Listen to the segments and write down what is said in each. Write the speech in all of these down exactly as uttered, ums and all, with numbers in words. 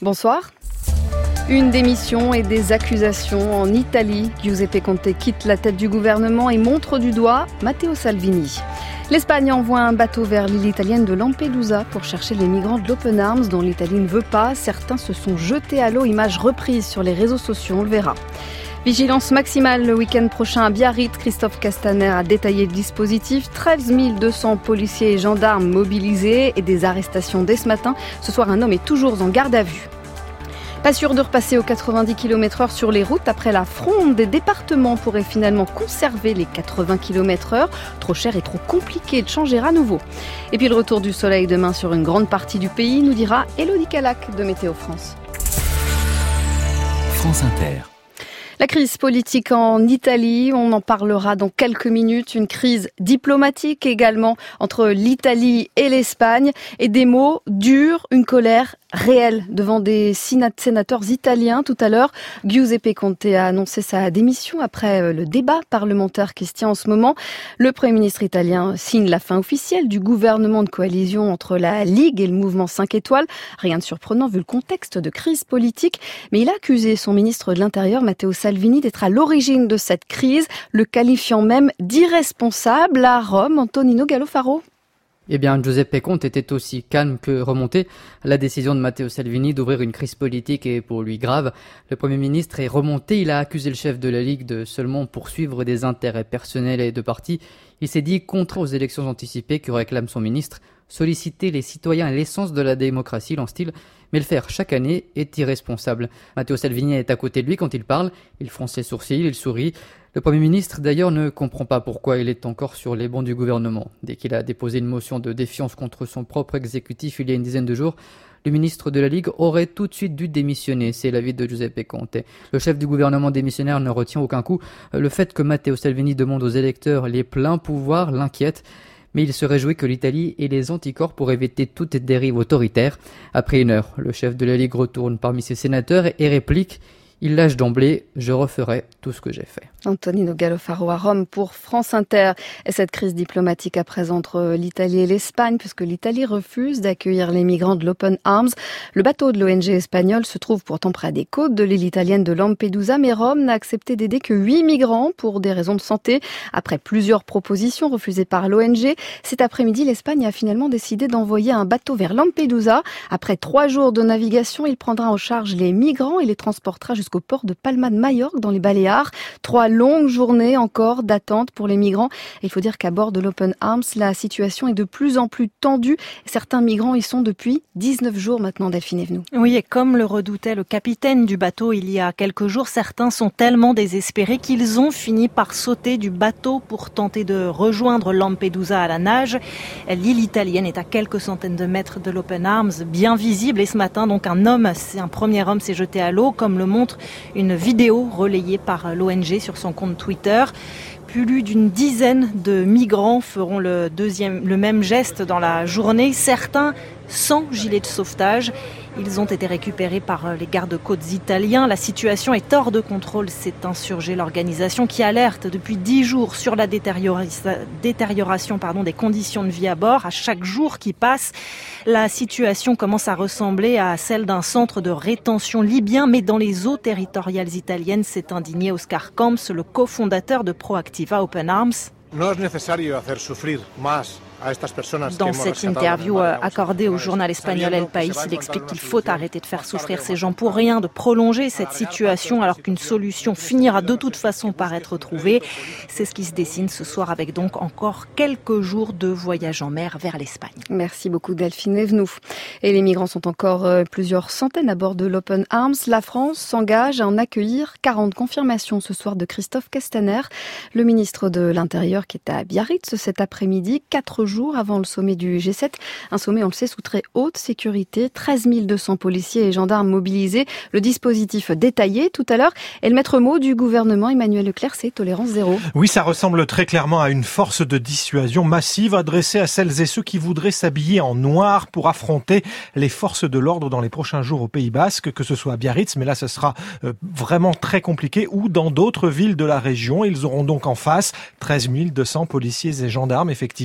Bonsoir. Une démission et des accusations en Italie. Giuseppe Conte quitte la tête du gouvernement et montre du doigt Matteo Salvini. L'Espagne envoie un bateau vers l'île italienne de Lampedusa pour chercher les migrants de l'Open Arms dont l'Italie ne veut pas. Certains se sont jetés à l'eau, images reprises sur les réseaux sociaux, on le verra. Vigilance maximale le week-end prochain à Biarritz. Christophe Castaner a détaillé le dispositif. treize mille deux cents policiers et gendarmes mobilisés et des arrestations dès ce matin. Ce soir, un homme est toujours en garde à vue. Pas sûr de repasser aux quatre-vingt-dix kilomètres heure sur les routes. Après la fronde, des départements pourraient finalement conserver les quatre-vingts kilomètres heure. Trop cher et trop compliqué de changer à nouveau. Et puis le retour du soleil demain sur une grande partie du pays, nous dira Élodie Calac de Météo France. France Inter. La crise politique en Italie, on en parlera dans quelques minutes. Une crise diplomatique également entre l'Italie et l'Espagne. Et des mots durs, une colère réelle devant des sénateurs italiens. Tout à l'heure, Giuseppe Conte a annoncé sa démission après le débat parlementaire qui se tient en ce moment. Le Premier ministre italien signe la fin officielle du gouvernement de coalition entre la Ligue et le mouvement cinq étoiles. Rien de surprenant vu le contexte de crise politique. Mais il a accusé son ministre de l'Intérieur, Matteo Salvini, d'être à l'origine de cette crise, le qualifiant même d'irresponsable. À Rome, Antonino Gallofaro. Eh bien, Giuseppe Conte était aussi calme que remonté. La décision de Matteo Salvini d'ouvrir une crise politique est pour lui grave. Le Premier ministre est remonté. Il a accusé le chef de la Ligue de seulement poursuivre des intérêts personnels et de parti. Il s'est dit contraire aux élections anticipées que réclame son ministre. Solliciter les citoyens est l'essence de la démocratie, lance-t-il, mais le faire chaque année est irresponsable. Matteo Salvini est à côté de lui quand il parle. Il fronce les sourcils, il sourit. Le Premier ministre, d'ailleurs, ne comprend pas pourquoi il est encore sur les bancs du gouvernement. Dès qu'il a déposé une motion de défiance contre son propre exécutif il y a une dizaine de jours, le ministre de la Ligue aurait tout de suite dû démissionner. C'est l'avis de Giuseppe Conte. Le chef du gouvernement démissionnaire ne retient aucun coup. Le fait que Matteo Salvini demande aux électeurs les pleins pouvoirs l'inquiète. Mais il se réjouit que l'Italie ait les anticorps pour éviter toute dérive autoritaire. Après une heure, le chef de la Ligue retourne parmi ses sénateurs et réplique « Il lâche d'emblée, je referai tout ce que j'ai fait ». Antonino Gallofaro à Rome pour France Inter. Et cette crise diplomatique à présent entre l'Italie et l'Espagne, puisque l'Italie refuse d'accueillir les migrants de l'Open Arms. Le bateau de l'O N G espagnol se trouve pourtant près des côtes de l'île italienne de Lampedusa, mais Rome n'a accepté d'aider que huit migrants pour des raisons de santé. Après plusieurs propositions refusées par l'O N G, cet après-midi, l'Espagne a finalement décidé d'envoyer un bateau vers Lampedusa. Après trois jours de navigation, il prendra en charge les migrants et les transportera jusqu'au port de Palma de Majorque dans les Baléares. Trois longue journée encore d'attente pour les migrants. Il faut dire qu'à bord de l'Open Arms, la situation est de plus en plus tendue. Certains migrants y sont depuis dix-neuf jours maintenant, Delphine Evenou. Oui, et comme le redoutait le capitaine du bateau il y a quelques jours, certains sont tellement désespérés qu'ils ont fini par sauter du bateau pour tenter de rejoindre Lampedusa à la nage. L'île italienne est à quelques centaines de mètres de l'Open Arms, bien visible. Et ce matin, donc, un homme, un premier homme s'est jeté à l'eau, comme le montre une vidéo relayée par l'O N G sur son compte Twitter. Plus d'une dizaine de migrants feront le, deuxième, le même geste dans la journée, certains sans gilet de sauvetage. Ils ont été récupérés par les gardes-côtes italiens. La situation est hors de contrôle, s'est insurgée l'organisation qui alerte depuis dix jours sur la détérioration pardon, des conditions de vie à bord. À chaque jour qui passe, la situation commence à ressembler à celle d'un centre de rétention libyen, mais dans les eaux territoriales italiennes, s'est indigné Oscar Camps, le cofondateur de Proactiva Open Arms. No es necesario hacer sufrir más Dans cette interview accordée au journal espagnol El País, il explique qu'il faut arrêter de faire souffrir ces gens pour rien, de prolonger cette situation alors qu'une solution finira de toute façon par être trouvée. C'est ce qui se dessine ce soir avec donc encore quelques jours de voyage en mer vers l'Espagne. Merci beaucoup Delphine Evenou. Et les migrants sont encore plusieurs centaines à bord de l'Open Arms. La France s'engage à en accueillir quarante. Confirmations ce soir de Christophe Castaner, le ministre de l'Intérieur qui est à Biarritz cet après-midi, quatre jours avant le sommet du G sept. Un sommet, on le sait, sous très haute sécurité. treize mille deux cents policiers et gendarmes mobilisés. Le dispositif détaillé tout à l'heure. Et le maître mot du gouvernement, Emmanuel Leclerc, c'est tolérance zéro. Oui, ça ressemble très clairement à une force de dissuasion massive adressée à celles et ceux qui voudraient s'habiller en noir pour affronter les forces de l'ordre dans les prochains jours au Pays Basque, que ce soit à Biarritz, mais là ce sera vraiment très compliqué, ou dans d'autres villes de la région. Ils auront donc en face treize mille deux cents policiers et gendarmes, effectivement.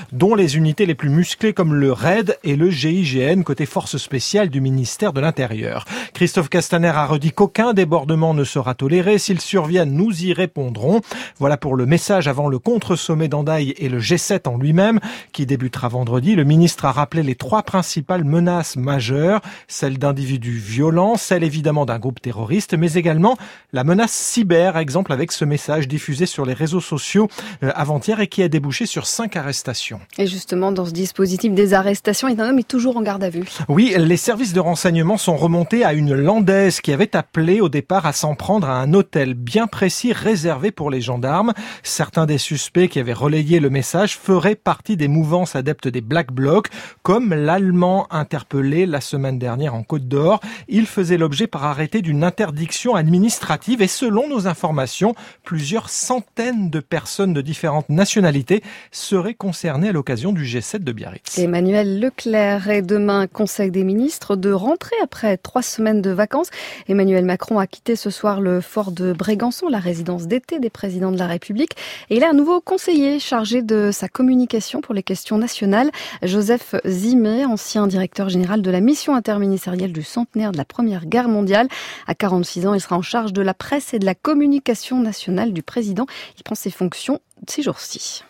dont les unités les plus musclées comme le R A I D et le G I G N, côté force spéciale du ministère de l'Intérieur. Christophe Castaner a redit qu'aucun débordement ne sera toléré. S'ils surviennent, nous y répondrons. Voilà pour le message avant le contre-sommet d'Hendaye et le G sept en lui-même, qui débutera vendredi. Le ministre a rappelé les trois principales menaces majeures, celle d'individus violents, celle évidemment d'un groupe terroriste, mais également la menace cyber, exemple avec ce message diffusé sur les réseaux sociaux euh, avant-hier et qui a débouché sur cinq arrestations. Et justement, dans ce dispositif des arrestations, un homme est toujours en garde à vue. Oui, les services de renseignement sont remontés à une Landaise qui avait appelé au départ à s'en prendre à un hôtel bien précis réservé pour les gendarmes. Certains des suspects qui avaient relayé le message feraient partie des mouvances adeptes des Black Blocs, comme l'Allemand interpellé la semaine dernière en Côte d'Or. Il faisait l'objet par arrêté d'une interdiction administrative et selon nos informations, plusieurs centaines de personnes de différentes nationalités seraient concernées à l'occasion du G sept de Biarritz. Emmanuel Leclerc est demain Conseil des ministres de rentrée après trois semaines de vacances. Emmanuel Macron a quitté ce soir le fort de Brégançon, la résidence d'été des présidents de la République. Et il a un nouveau conseiller chargé de sa communication pour les questions nationales, Joseph Zimé, ancien directeur général de la mission interministérielle du centenaire de la Première Guerre mondiale. À quarante-six ans, il sera en charge de la presse et de la communication nationale du président. Il prend ses fonctions ces jours-ci.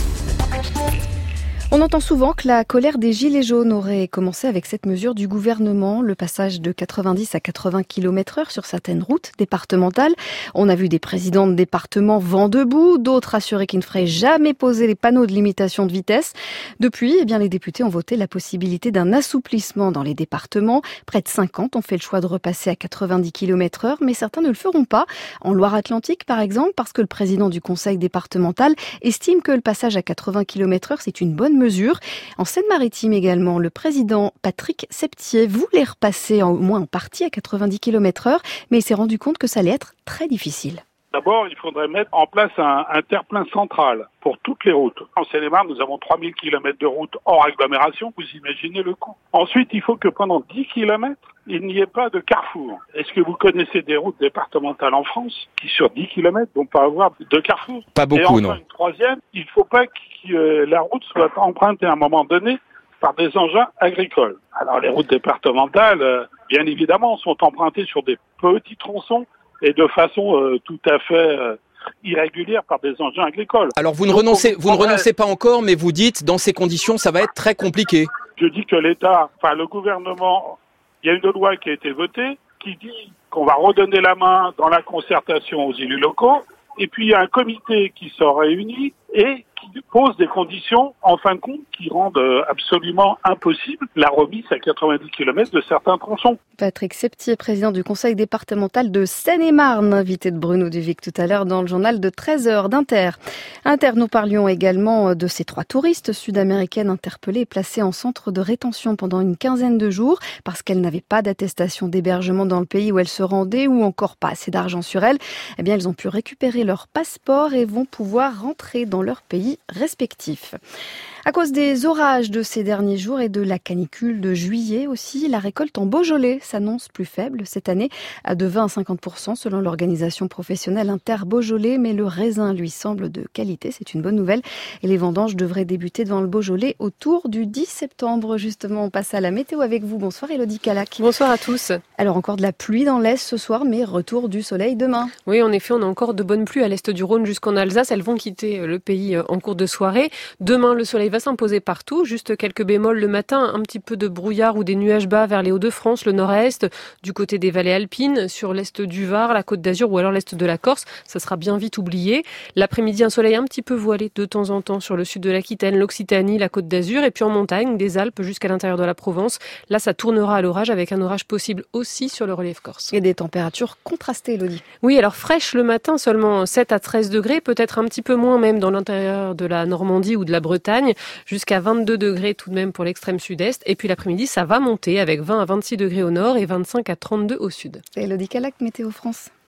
On entend souvent que la colère des Gilets jaunes aurait commencé avec cette mesure du gouvernement, le passage de quatre-vingt-dix à quatre-vingts kilomètres heure sur certaines routes départementales. On a vu des présidents de départements vent debout, d'autres assurer qu'ils ne feraient jamais poser les panneaux de limitation de vitesse. Depuis, eh bien, les députés ont voté la possibilité d'un assouplissement dans les départements. Près de cinquante ont fait le choix de repasser à quatre-vingt-dix kilomètres heure, mais certains ne le feront pas. En Loire-Atlantique, par exemple, parce que le président du conseil départemental estime que le passage à quatre-vingts kilomètres heure, c'est une bonne mesure. Mesure. En Seine-Maritime également, le président Patrick Septier voulait repasser au moins en partie à quatre-vingt-dix kilomètres heure, mais il s'est rendu compte que ça allait être très difficile. D'abord, il faudrait mettre en place un, un terre-plein central pour toutes les routes. En Seine-et-Marne, nous avons trois mille kilomètres de route hors agglomération, vous imaginez le coût. Ensuite, il faut que pendant dix kilomètres, il n'y ait pas de carrefour. Est-ce que vous connaissez des routes départementales en France qui, sur dix kilomètres, vont pas avoir de carrefour? Pas beaucoup, Et enfin, non. Une troisième, il ne faut pas que euh, la route soit empruntée à un moment donné par des engins agricoles. Alors, les routes départementales, euh, bien évidemment, sont empruntées sur des petits tronçons et de façon euh, tout à fait euh, irrégulière par des engins agricoles. Alors vous ne Donc, renoncez, vous ne prendrait... renoncez pas encore, mais vous dites dans ces conditions, ça va être très compliqué. Je dis que l'État, enfin le gouvernement, il y a une loi qui a été votée qui dit qu'on va redonner la main dans la concertation aux élus locaux. Et puis il y a un comité qui se réunit et qui pose des conditions, en fin de compte, qui rendent absolument impossible la remise à quatre-vingt-dix kilomètres de certains tronçons. Patrick Septier, président du conseil départemental de Seine-et-Marne, invité de Bruno Duvic tout à l'heure dans le journal de treize heures d'Inter. Inter, nous parlions également de ces trois touristes sud-américaines interpellées et placées en centre de rétention pendant une quinzaine de jours parce qu'elles n'avaient pas d'attestation d'hébergement dans le pays où elles se rendaient ou encore pas assez d'argent sur elles. Eh bien, elles ont pu récupérer leur passeport et vont pouvoir rentrer dans leur pays respectifs. À cause des orages de ces derniers jours et de la canicule de juillet aussi, la récolte en Beaujolais s'annonce plus faible cette année, à de vingt à cinquante pour cent selon l'organisation professionnelle Inter-Beaujolais, mais le raisin lui semble de qualité, c'est une bonne nouvelle. Et les vendanges devraient débuter dans le Beaujolais autour du dix septembre. Justement, on passe à la météo avec vous. Bonsoir Élodie Calac. Bonsoir à tous. Alors encore de la pluie dans l'Est ce soir, mais retour du soleil demain. Oui, en effet, on a encore de bonnes pluies à l'Est du Rhône jusqu'en Alsace. Elles vont quitter le pays en cours de soirée. Demain, le soleil va s'imposer partout, juste quelques bémols le matin, un petit peu de brouillard ou des nuages bas vers les Hauts-de-France, le nord-est, du côté des vallées alpines, sur l'est du Var, la Côte d'Azur ou alors l'est de la Corse, ça sera bien vite oublié. L'après-midi, un soleil un petit peu voilé de temps en temps sur le sud de l'Aquitaine, l'Occitanie, la Côte d'Azur et puis en montagne, des Alpes jusqu'à l'intérieur de la Provence. Là, ça tournera à l'orage avec un orage possible aussi sur le relief corse. Et des températures contrastées, Elodie. Oui, alors fraîche le matin, seulement sept à treize degrés, peut-être un petit peu moins même dans l'intérieur de la Normandie ou de la Bretagne, jusqu'à vingt-deux degrés tout de même pour l'extrême sud-est. Et puis l'après-midi, ça va monter avec vingt à vingt-six degrés au nord et vingt-cinq à trente-deux au sud. Élodie Calac, Météo France.